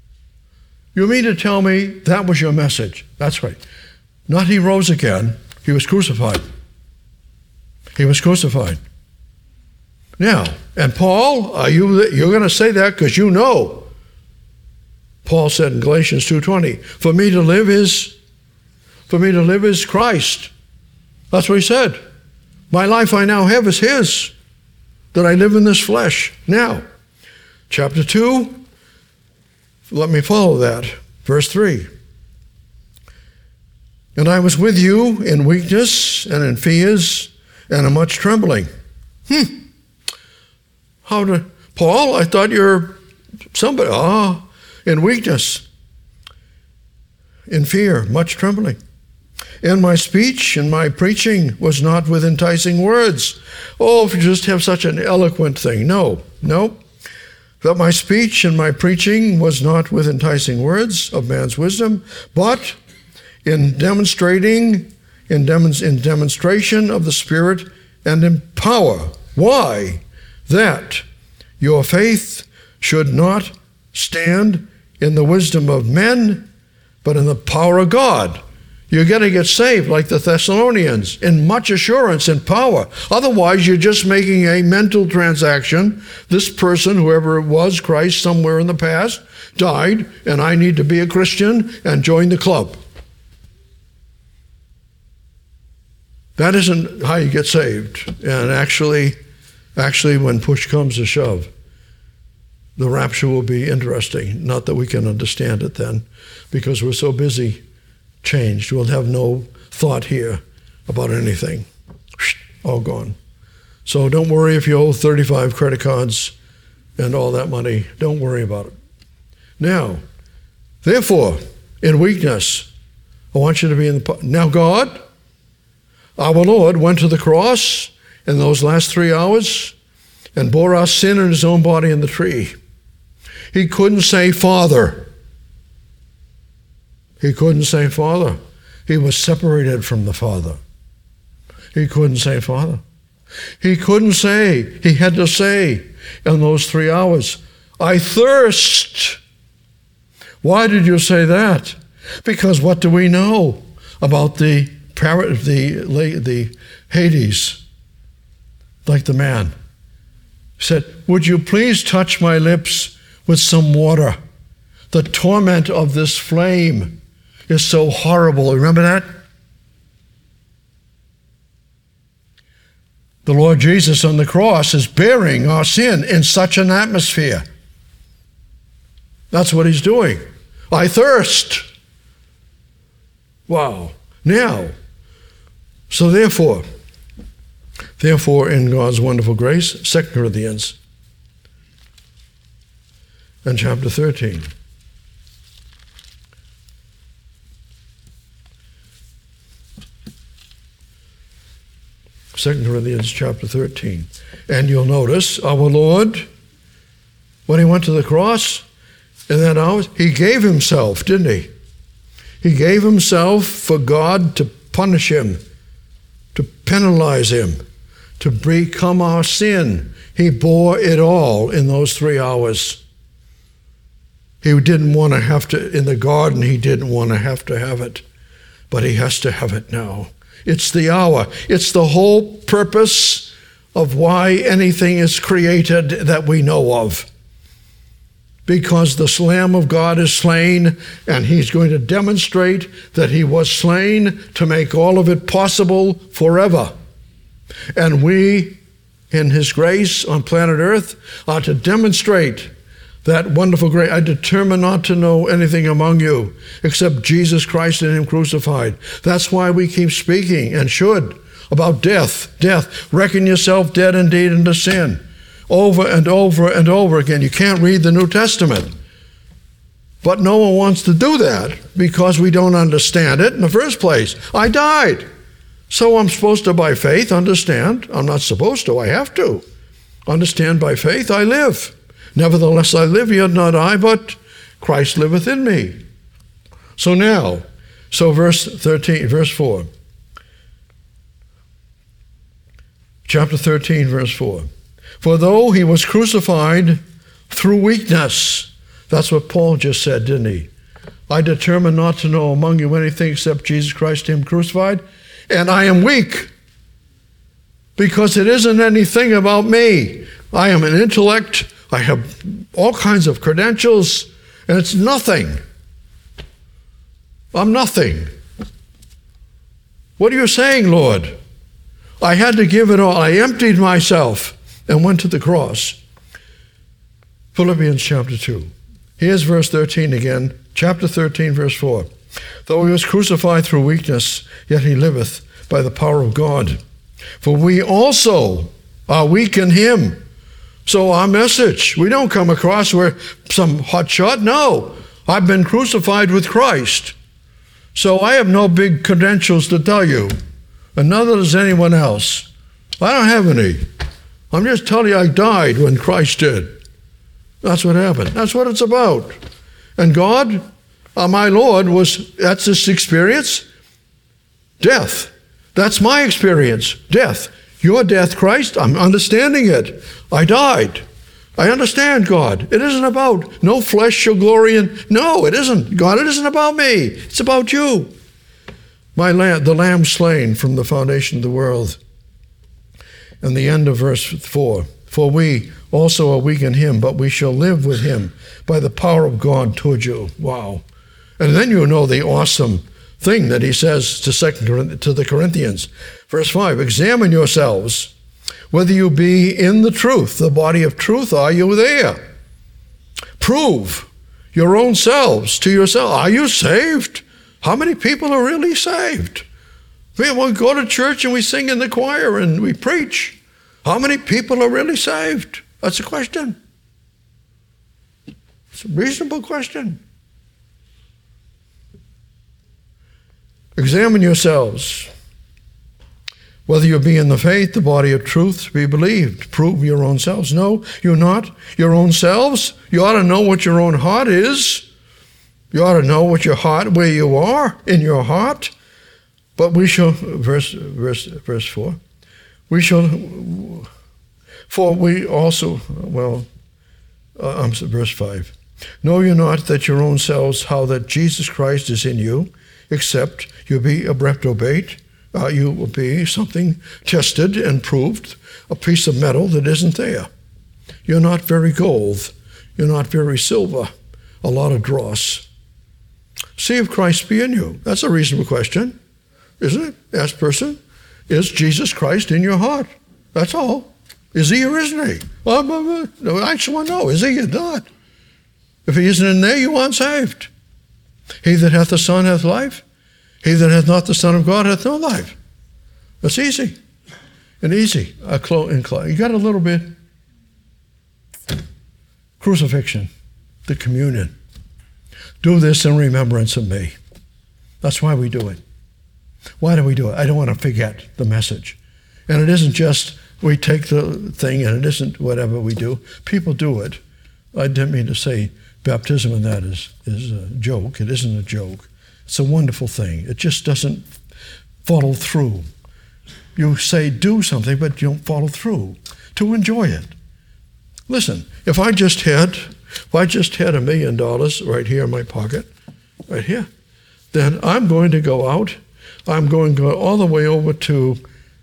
A: You mean to tell me that was your message? That's right. Not he rose again, he was crucified. He was crucified. Now, and Paul, are you, you're going to say that because you know. Paul said in Galatians two twenty, for me to live is, for me to live is Christ. That's what he said. My life I now have is his, that I live in this flesh. Now, chapter two, let me follow that. Verse three. And I was with you in weakness and in fears and in much trembling. Hmm. How to, Paul, I thought you're somebody. Ah, in weakness, in fear, much trembling. And my speech and my preaching was not with enticing words. Oh, if you just have such an eloquent thing. No, no. That my speech and my preaching was not with enticing words of man's wisdom, but in demonstrating, in, dem- in demonstration of the Spirit and in power. Why? That your faith should not stand in the wisdom of men, but in the power of God. You're going to get saved like the Thessalonians in much assurance and power. Otherwise, you're just making a mental transaction. This person, whoever it was, Christ, somewhere in the past, died, and I need to be a Christian and join the club. That isn't how you get saved. And actually, actually, when push comes to shove, the rapture will be interesting. Not that we can understand it then, because we're so busy changed. We'll have no thought here about anything. All gone. So don't worry if you owe thirty-five credit cards and all that money. Don't worry about it. Now, therefore, in weakness, I want you to be in the... Now God, our Lord, went to the cross in those last three hours and bore our sin in his own body in the tree. He couldn't say Father. He couldn't say Father. He was separated from the Father. He couldn't say Father. He couldn't say. He had to say in those three hours, I thirst. Why did you say that? Because what do we know about the the the Hades? Like the man said, would you please touch my lips with some water? The torment of this flame is so horrible. Remember that? The Lord Jesus on the cross is bearing our sin in such an atmosphere. That's what he's doing. I thirst. Wow. Now, so therefore, therefore in God's wonderful grace, Second Corinthians and chapter thirteen. Second Corinthians chapter thirteen. And you'll notice our Lord, when he went to the cross, in that hour, he gave himself, didn't he? He gave himself for God to punish him, to penalize him, to become our sin. He bore it all in those three hours. He didn't want to have to, in the garden, he didn't want to have to have it, but he has to have it now. It's the hour. It's the whole purpose of why anything is created that we know of. Because the Lamb of God is slain, and he's going to demonstrate that he was slain to make all of it possible forever. And we, in his grace on planet Earth, are to demonstrate that wonderful grace. I determine not to know anything among you except Jesus Christ and him crucified. That's why we keep speaking, and should, about death. Death. Reckon yourself dead indeed unto sin. Over and over and over again. You can't read the New Testament. But no one wants to do that because we don't understand it in the first place. I died. So I'm supposed to, by faith, understand. I'm not supposed to. I have to. Understand by faith I live. Nevertheless I live, yet not I, but Christ liveth in me. So now, so verse thirteen, verse four. Chapter thirteen, verse four. For though he was crucified through weakness, that's what Paul just said, didn't he? I determined not to know among you anything except Jesus Christ, him crucified, and I am weak, because it isn't anything about me. I am an intellect, I have all kinds of credentials, and it's nothing. I'm nothing. What are you saying, Lord? I had to give it all. I emptied myself and went to the cross. Philippians chapter two. Here's verse thirteen again. Chapter thirteen, verse four. Though he was crucified through weakness, yet he liveth by the power of God. For we also are weak in him. So our message, we don't come across where some hotshot. No, I've been crucified with Christ. So I have no big credentials to tell you, and neither does anyone else. I don't have any. I'm just telling you I died when Christ did. That's what happened. That's what it's about. And God, uh, my Lord, was, that's his experience? Death. That's my experience. Death. Your death, Christ, I'm understanding it. I died. I understand God. It isn't about no flesh shall glory in. No, it isn't. God, it isn't about me. It's about you. My lamb, the lamb slain from the foundation of the world. And the end of verse four. For we also are weak in him, but we shall live with him by the power of God toward you. Wow. And then you know the awesome thing that he says to second to the Corinthians. Verse five, examine yourselves, whether you be in the truth, the body of truth, are you there? Prove your own selves to yourself. Are you saved? How many people are really saved? We go to church and we sing in the choir and we preach. How many people are really saved? That's a question. It's a reasonable question. Examine yourselves, whether you be in the faith, the body of truth, to be believed. Prove your own selves. No, you're not your own selves. You ought to know what your own heart is. You ought to know what your heart, where you are in your heart. But we shall, verse, verse, verse four, we shall, for we also, well, Uh, um, verse five. Know you not that your own selves, how that Jesus Christ is in you, except you be a reprobate, uh, you will be something tested and proved, a piece of metal that isn't there. You're not very gold. You're not very silver. A lot of dross. See if Christ be in you. That's a reasonable question, isn't it? Ask person, is Jesus Christ in your heart? That's all. Is he or isn't he? Well, I just want to know, is he or not? If he isn't in there, you aren't saved. He that hath the Son hath life. He that hath not the Son of God hath no life. That's easy. And easy. Uh, you got a little bit. Crucifixion, the communion. Do this in remembrance of me. That's why we do it. Why do we do it? I don't want to forget the message. And it isn't just we take the thing and it isn't whatever we do. People do it. I didn't mean to say baptism and that is, is a joke. It isn't a joke. It's a wonderful thing. It just doesn't follow through. You say do something, but you don't follow through to enjoy it. Listen, if I just had, if I just had a million dollars right here in my pocket, right here, then I'm going to go out. I'm going to go all the way over to,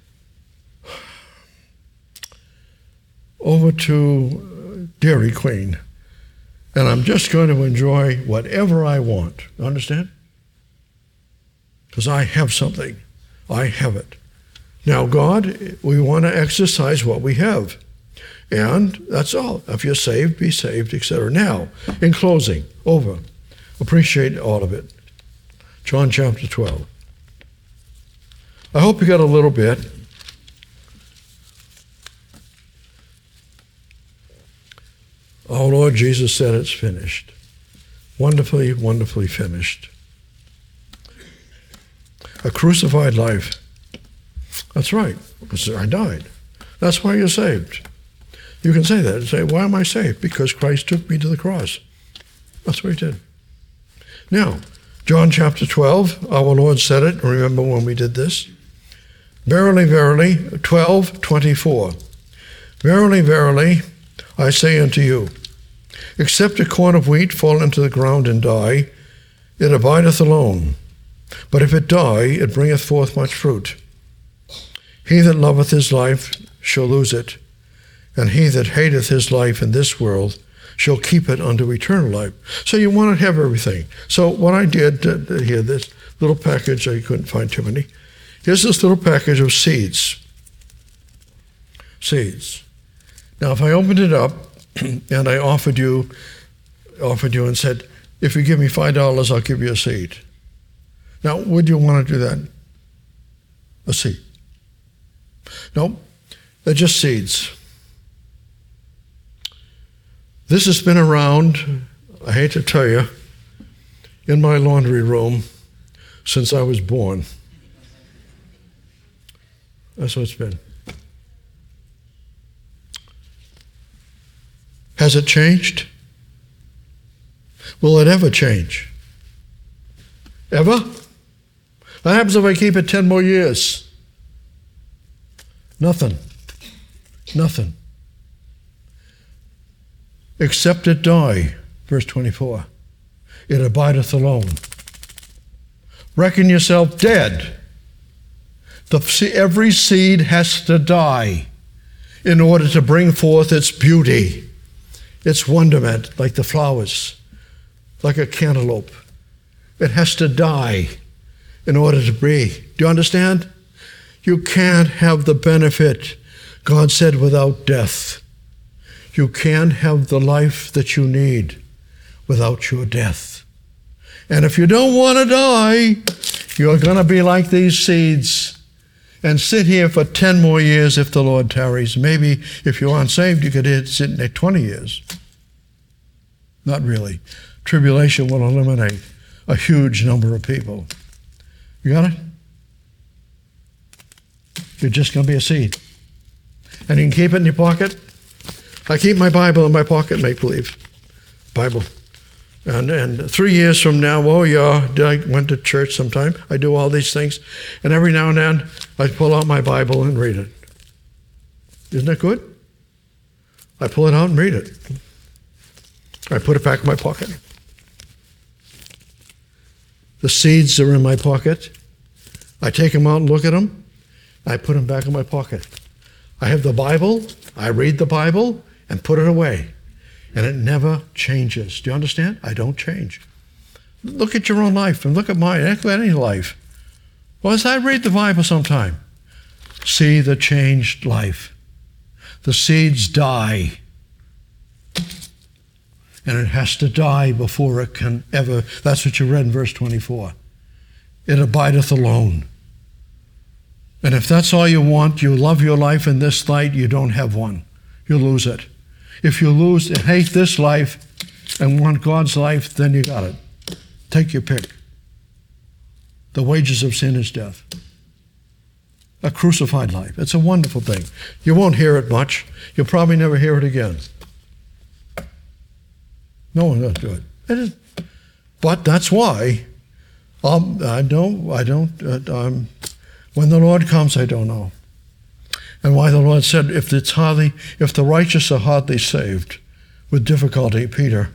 A: over to Dairy Queen, and I'm just going to enjoy whatever I want. Understand? Because I have something. I have it. Now, God, we want to exercise what we have. And that's all. If you're saved, be saved, et cetera. Now, in closing, over. Appreciate all of it. John chapter twelve. I hope you got a little bit. Our Lord Jesus said it's finished. Wonderfully, wonderfully finished. A crucified life. That's right, because I died. That's why you're saved. You can say that and say, why am I saved? Because Christ took me to the cross. That's what he did. Now, John chapter twelve, our Lord said it. Remember when we did this? Verily, verily, twelve twenty-four. Verily, verily, I say unto you, except a corn of wheat fall into the ground and die, it abideth alone. But if it die, it bringeth forth much fruit. He that loveth his life shall lose it, and he that hateth his life in this world shall keep it unto eternal life. So you want to have everything. So what I did uh, here, this little package, I couldn't find too many. Here's this little package of seeds. Seeds. Now, if I opened it up and I offered you, offered you and said, if you give me five dollars, I'll give you a seed. Now, would you want to do that? A seed. No, they're just seeds. This has been around, I hate to tell you, in my laundry room since I was born. That's what it's been. Has it changed? Will it ever change? Ever? What happens if I keep it ten more years? Nothing. Nothing. Except it die, verse twenty-four. It abideth alone. Reckon yourself dead. The, every seed has to die in order to bring forth its beauty, its wonderment, like the flowers, like a cantaloupe. It has to die in order to be. Do you understand? You can't have the benefit, God said, without death. You can't have the life that you need without your death. And if you don't want to die, you're going to be like these seeds and sit here for ten more years if the Lord tarries. Maybe if you aren't saved, you could sit in there twenty years. Not really. Tribulation will eliminate a huge number of people. You got it? You're just going to be a seed. And you can keep it in your pocket. I keep my Bible in my pocket, make believe. Bible. And and three years from now, oh yeah, I went to church sometime. I do all these things. And every now and then, I pull out my Bible and read it. Isn't that good? I pull it out and read it. I put it back in my pocket. The seeds are in my pocket. I take them out and look at them. I put them back in my pocket. I have the Bible. I read the Bible and put it away. And it never changes. Do you understand? I don't change. Look at your own life and look at mine. Look at any life. Well, as I read the Bible sometime, see the changed life. The seeds die. And it has to die before it can ever, that's what you read in verse twenty-four. It abideth alone. And if that's all you want, you love your life in this light, you don't have one. You lose it. If you lose and hate this life and want God's life, then you got it. Take your pick. The wages of sin is death. A crucified life. It's a wonderful thing. You won't hear it much. You'll probably never hear it again. No one does do it. It is, but that's why um, I don't. I don't. Uh, um, when the Lord comes, I don't know. And why the Lord said, "If it's hardly, if the righteous are hardly saved, with difficulty, Peter,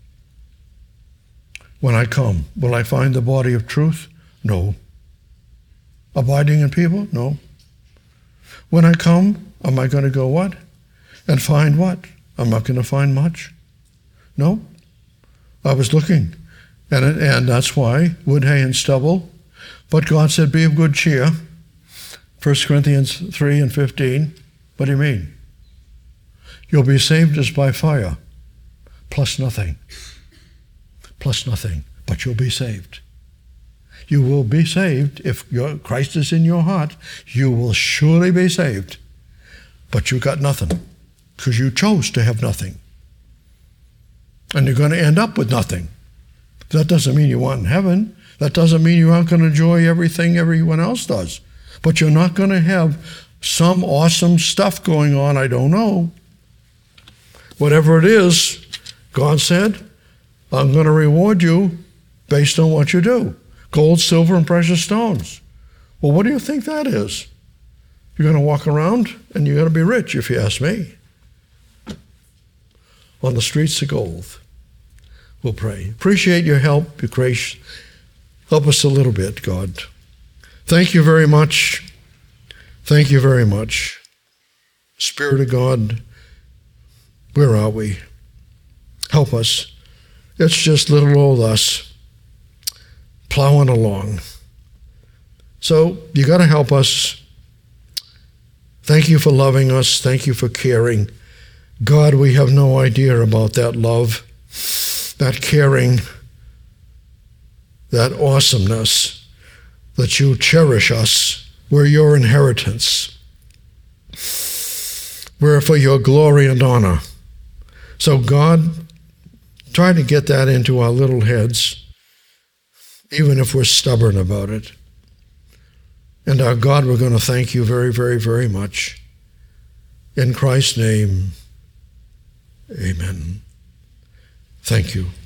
A: when I come, will I find the body of truth? No. Abiding in people? No. When I come, am I going to go what? And find what? I'm not going to find much. No. I was looking, and it, and that's why wood, hay, and stubble. But God said, "Be of good cheer." First Corinthians three and fifteen. What do you mean? You'll be saved as by fire, plus nothing, plus nothing. But you'll be saved. You will be saved if your, Christ is in your heart. You will surely be saved, but you got nothing because you chose to have nothing. And you're going to end up with nothing. That doesn't mean you want in heaven. That doesn't mean you aren't going to enjoy everything everyone else does. But you're not going to have some awesome stuff going on, I don't know. Whatever it is, God said, I'm going to reward you based on what you do. Gold, silver, and precious stones. Well, what do you think that is? You're going to walk around and you're going to be rich, if you ask me. On the streets of gold. We'll pray. Appreciate your help, your grace. Help us a little bit, God. Thank you very much. Thank you very much. Spirit of God, where are we? Help us. It's just little old us plowing along. So you got to help us. Thank you for loving us. Thank you for caring. God, we have no idea about that love, that caring, that awesomeness, that you cherish us. We're your inheritance. We're for your glory and honor. So God, try to get that into our little heads, even if we're stubborn about it. And our God, we're going to thank you very, very, very much. In Christ's name, amen. Thank you.